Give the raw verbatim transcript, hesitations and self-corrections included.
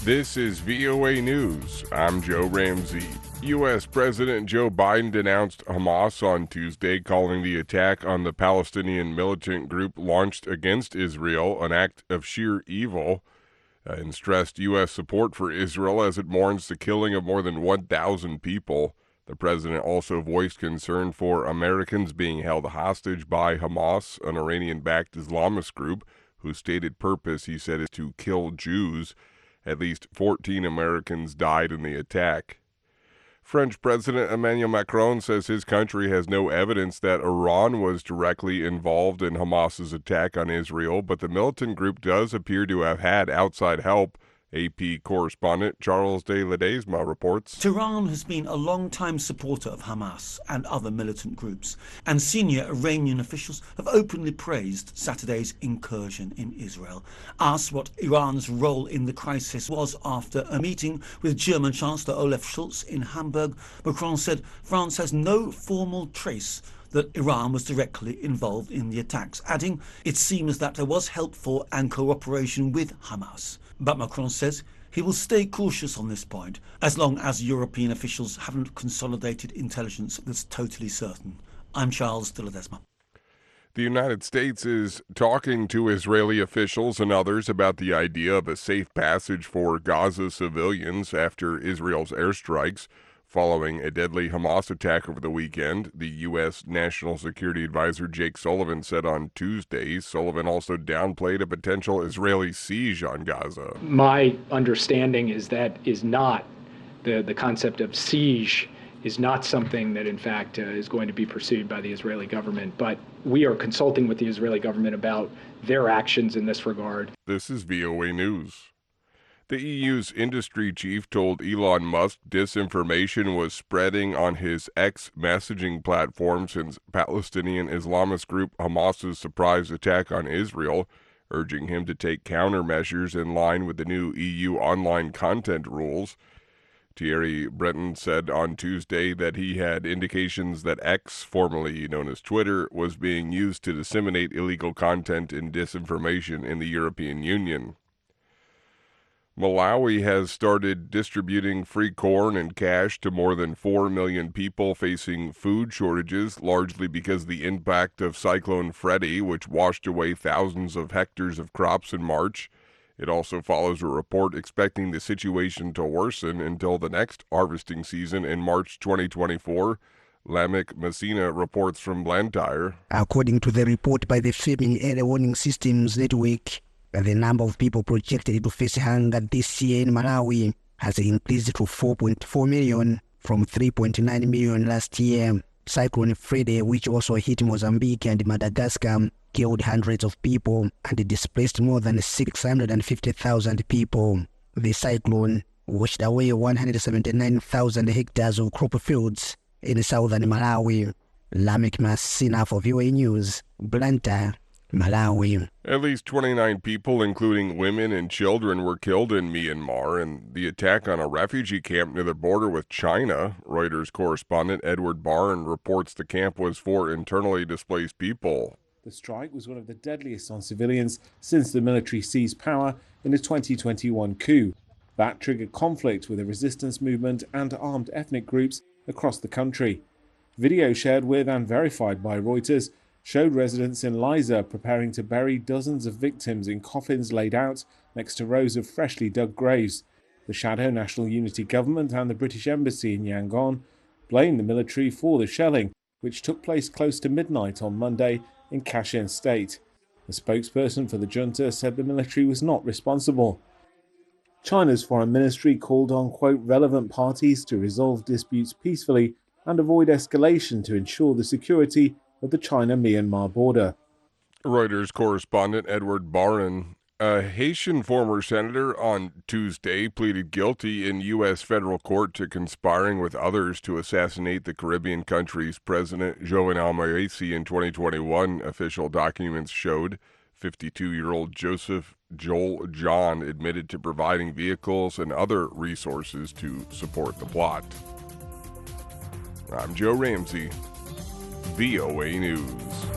This is V O A News. I'm Joe Ramsey. U S. President Joe Biden denounced Hamas on Tuesday, calling the attack on the Palestinian militant group launched against Israel an act of sheer evil, and stressed U S support for Israel as it mourns the killing of more than one thousand people. The president also voiced concern for Americans being held hostage by Hamas, an Iranian-backed Islamist group whose stated purpose, he said, is to kill Jews. At least fourteen Americans died in the attack. French President Emmanuel Macron says his country has no evidence that Iran was directly involved in Hamas's attack on Israel, but the militant group does appear to have had outside help. A P correspondent Charles de Ledesma reports. Tehran has been a long-time supporter of Hamas and other militant groups, and senior Iranian officials have openly praised Saturday's incursion in Israel. Asked what Iran's role in the crisis was after a meeting with German Chancellor Olaf Scholz in Hamburg, Macron said France has no formal trace that Iran was directly involved in the attacks, adding it seems that there was help for and cooperation with Hamas. But Macron says he will stay cautious on this point as long as European officials haven't consolidated intelligence that's totally certain. I'm Charles de Ledesma. The United States is talking to Israeli officials and others about the idea of a safe passage for Gaza civilians after Israel's airstrikes. Following a deadly Hamas attack over the weekend, the U S. National Security Advisor Jake Sullivan said on Tuesday. Sullivan also downplayed a potential Israeli siege on Gaza. My understanding is that is not the, the concept of siege is not something that, in fact, uh, is going to be pursued by the Israeli government. But we are consulting with the Israeli government about their actions in this regard. This is V O A News. The E U's industry chief told Elon Musk disinformation was spreading on his X messaging platform since Palestinian Islamist group Hamas's surprise attack on Israel, urging him to take countermeasures in line with the new E U online content rules. Thierry Breton said on Tuesday that he had indications that X, formerly known as Twitter, was being used to disseminate illegal content and disinformation in the European Union. Malawi has started distributing free corn and cash to more than four million people facing food shortages, largely because of the impact of Cyclone Freddy, which washed away thousands of hectares of crops in March. It also follows a report expecting the situation to worsen until the next harvesting season in March twenty twenty-four. Lamek Messina reports from Blantyre. According to the report by the Family Early Warning Systems Network, the number of people projected to face hunger this year in Malawi has increased to four point four million from three point nine million last year. Cyclone Freddy, which also hit Mozambique and Madagascar, killed hundreds of people and displaced more than six hundred fifty thousand people. The cyclone washed away one hundred seventy-nine thousand hectares of crop fields in southern Malawi. Lamek Messina for V O A News, Blantyre, Malawi. At least twenty-nine people, including women and children, were killed in Myanmar in the attack on a refugee camp near the border with China. Reuters correspondent Edward Barn reports the camp was for internally displaced people. The strike was one of the deadliest on civilians since the military seized power in a twenty twenty-one coup. That triggered conflict with the resistance movement and armed ethnic groups across the country. Video shared with and verified by Reuters showed residents in Liza preparing to bury dozens of victims in coffins laid out next to rows of freshly dug graves. The Shadow National Unity Government and the British Embassy in Yangon blamed the military for the shelling, which took place close to midnight on Monday in Kashin State. The spokesperson for the junta said the military was not responsible. China's foreign ministry called on, quote, relevant parties to resolve disputes peacefully and avoid escalation to ensure the security of the China-Myanmar border. Reuters correspondent Edward Barron. A Haitian former senator on Tuesday pleaded guilty in U S federal court to conspiring with others to assassinate the Caribbean country's president, Jovenel Moise, in twenty twenty-one, official documents showed. fifty-two-year-old Joseph Joel John admitted to providing vehicles and other resources to support the plot. I'm Joe Ramsey, V O A News.